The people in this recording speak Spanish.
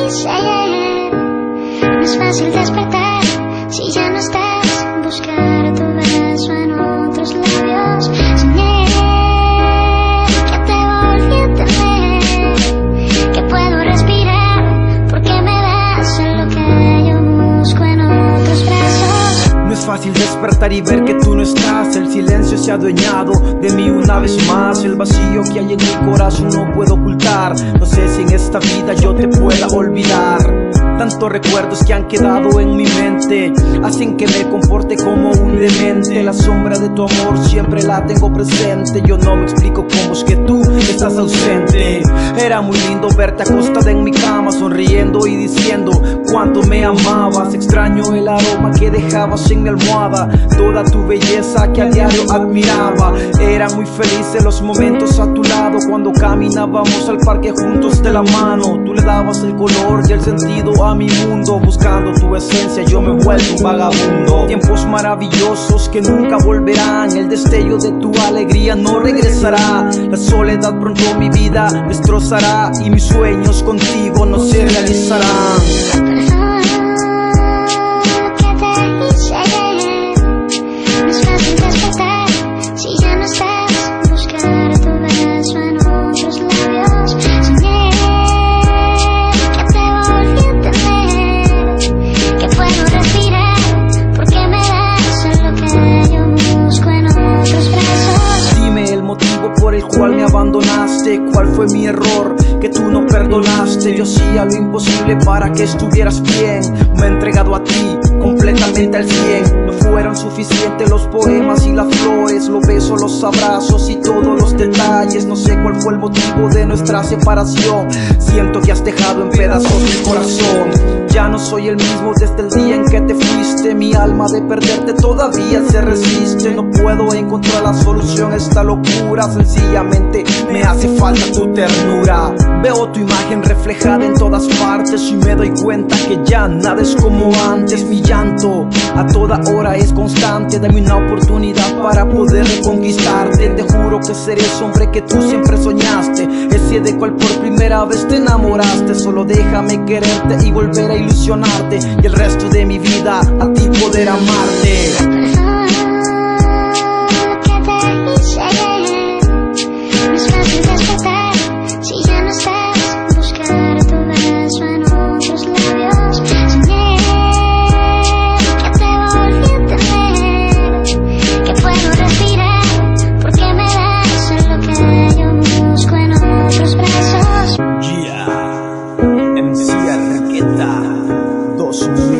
No es fácil despertar si ya no estás. Buscar tu beso en otros labios. Soñé que te volví a tener, que puedo respirar porque me das lo que yo busco en otros brazos. No es fácil despertar y ver que tú no estás. El silencio se ha adueñado de mí una vez más. El vacío que hay en mi corazón no puedo ocultar. No sé si en esta vida yo te pueda olvidar. Tantos recuerdos que han quedado en mi mente hacen que me comporte como un demente. La sombra de tu amor siempre la tengo presente. Yo no me explico cómo es que tú estás ausente. Era muy lindo verte acostada en mi cama, sonriendo y diciendo cuánto me amabas. Extraño el aroma que dejabas en mi almohada, toda tu belleza que a diario admiraba. Eran muy felices los momentos a tu lado, cuando caminábamos al parque juntos de la mano. Tú le dabas el color y el sentido a mi mundo. Buscando tu esencia yo me vuelvo un vagabundo. Tiempos maravillosos que nunca volverán. El destello de tu alegría no regresará. La soledad pronto mi vida destrozará, y mis sueños contigo no se realizarán. ¿Cuál me abandonaste? ¿Cuál fue mi error que tú no perdonaste? Yo hacía lo imposible para que estuvieras bien. Me he entregado a ti completamente al 100. No fueron suficientes los poemas y las flores, los besos, los abrazos y todos los detalles. No sé cuál fue el motivo de nuestra separación. Siento que has dejado en pedazos mi corazón. Ya no soy el mismo desde el día en que te fuiste. Mi alma de perderte todavía se resiste. No puedo encontrar la solución a esta locura. Sencillamente me hace falta tu ternura. Veo tu imagen reflejada en todas partes y me doy cuenta que ya nada es como antes. Mi llanto a toda hora es constante. Dame una oportunidad para poder reconquistarte. Te juro que seré ese hombre que tú siempre soñaste, ese de cual por primera vez te enamoraste. Solo déjame quererte y volver a ilusionarte, y el resto de mi vida a ti poder amarte. MC Enriqueta 2000.